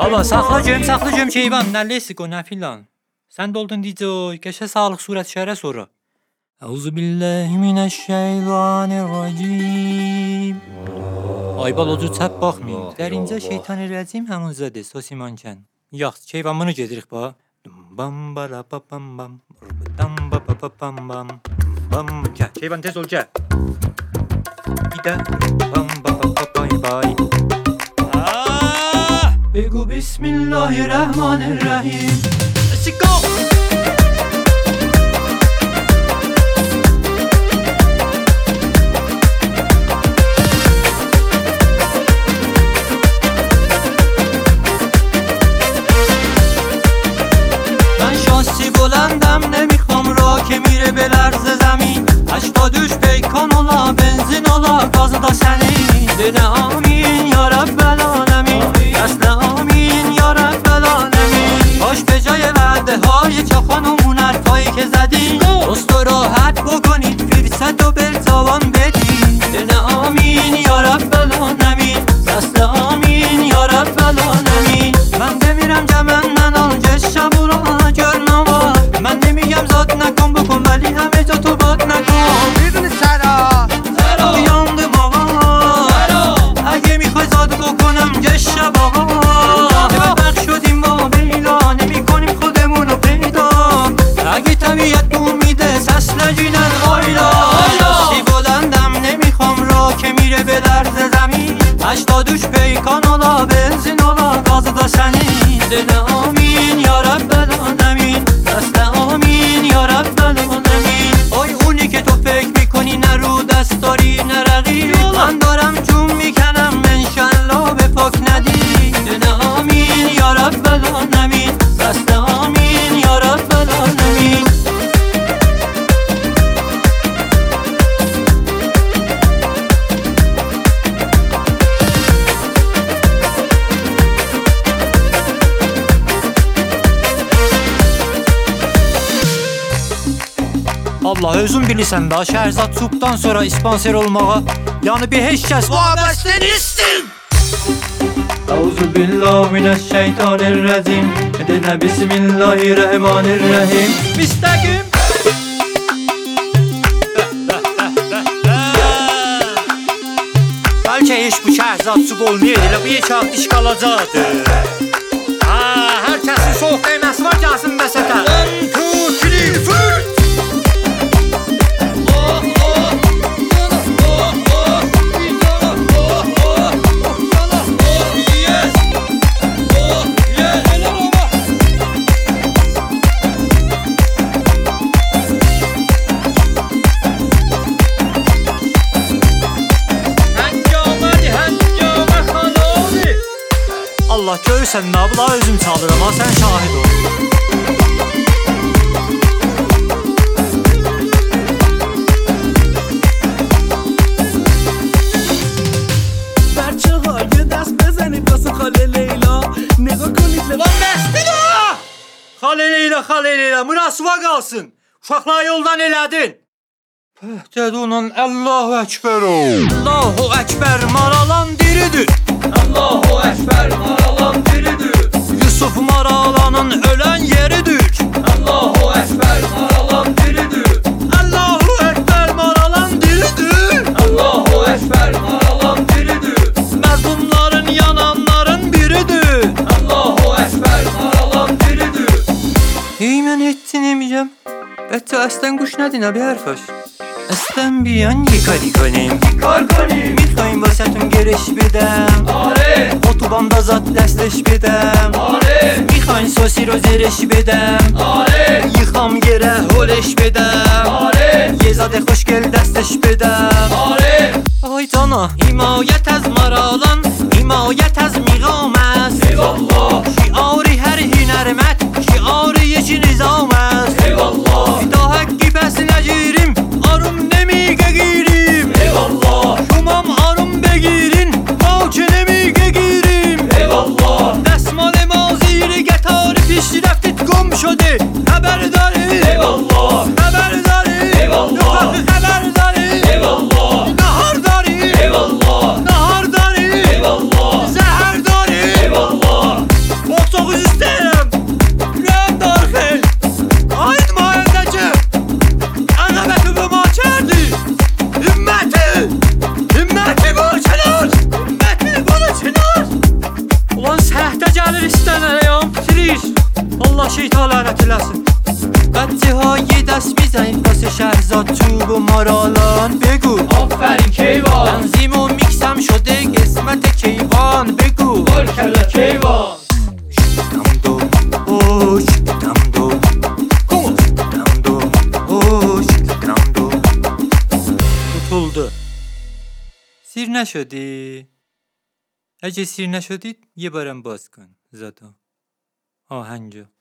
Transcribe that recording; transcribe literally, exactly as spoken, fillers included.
Baba saxla göm, saxla göm şeyvan, nə lesiko, nə filan. Sən də oldun D J, qəşə sağlıq surət şərə sonra. Euzubillahimineşşeytanirracim. Ay balocu çəp baxmayın. Dərincə şeytanirracim həmuzədir, sosimankən. Yaxşı, şeyvanını gedirik ba. Bam bara pa pam bam. Bam ba pa pa pam bam. Bam. Gəl, şeyvan tez ol gəl. Bir də bam ba pa pa bay bay. Begu bismillahirrahmanirrahim. Let's go. بلندم نمیخوام را که میره به لرز زمین هشتا دوش پیکان اولا بنزین اولا گاز دا سنی دل آمین یا رب العالمین اصل آمین یا رب العالمین باش به جای وعده های چخانمون حرفایی که زدی دوست و راحت بکنید فرصت و برتوان بدید دل آمین یا رب العالمین اصل آمین یا رب العالمین من بمیرم جمن من آنجا شب و را گرنم من نمیگم زاد نکن بکن ولی همه جا تو باد نکن میدونی چرا؟ چرا؟ یاندم آقا چرا؟ اگه میخوای زاد بکنم جشب آقا ببخ شدیم با بیلا نمی کنیم خودمونو پیدا اگه طبیعت بوم میده سس نجینن آیلا سی بلندم نمیخوام را که میره به درز زمین هشتا دوش پیکان اولا بنزین اولا گاز دا سنی دل آمین یا رب العالمین دست آمین یا رب العالمین آی اونی که تو فکر میکنی نه رو دست داری نه رقیب من دارم جون میکنم انشالله به پاک ندی دل آمین یا رب العالمین دست آمین یا رب العالمین Allah özün bilirsən da Şəhrzad Çubdan sonra ispanser olmağa yəni bir heç kəs vabəstən istin. Euzubillahimineşşeytanirracim. Edinə bismillahirrahmanirrahim. Müstəqim. Bəlkə heç bu Şəhrzad Çub olmayır, elə bu yekə diş qalacaqdı. Ha, hər kəsin soğuk dəyməsi var gəlsin məsətə. One, two, three, four. Allah görürsən nə bula özüm çalıram ha sən şahid ol. بچه ها یه دست بزنید واسه خاله لیلا نگاه کنید Lan bəsdir o! Xalə Leyla, xalə Leyla, münasıba qalsın. Uşaqlar yoldan elədin. Pəhdəd onun Allahu Əkbər o. Allahu Əkbər maralan diridir. Allahu Ekber maralan diridir Yusuf Maralanın ölən yeridir. Allahu Ekber maralan diridir Allahu Əkbər maralan diridir. Allahu Ekber maralan diridir Məzlumların yananların biridir. Allahu Ekber maralan diridir Ey mən ettin emiyəm. Bətə əslən quş nədir nə bir hərfəş? Əslən biyan yıkari konیم Yıkar konیم Mitqayım vasətüm geriş bedəm Are Otobanda zat dəstləş bedəm Are Mixayn sosi رو زرش بدم Are Yıxam yerə holeş bedəm Are Yezadə xoş gel dəstəş bedəm Are Ay cana Himayət əz maralan Himayət əz miqam əz Eyvallah Şiari hər hünərmət Şiari yeci nizam əz Eyvallah Fida həqqi bəs nəgirim Arım nemiqə girim Eyvallah Şumam arım begirin Mavke nemiqə girim Eyvallah Dəsmal maziri qətarı pişti rəftit qom şöde Xəbərdari Eyvallah Xəbərdari Eyvallah Xəbərdari Eyvallah Nahardari Eyvallah Nahardari Eyvallah Zəhərdari Eyvallah پلاسın. بچه های دست میزنید واسه شهرزاد چوب و مارالان بگو آفرین کیوان تنظیم و میکسم شده قسمت کیوان بگو بارکلا کیوان Tam do, hoş, tam do. Tam do, hoş, tam do. Tutuldu. سیر نشدی؟ اگه سیر نشدید یه بارم باز کن زدا آهنجو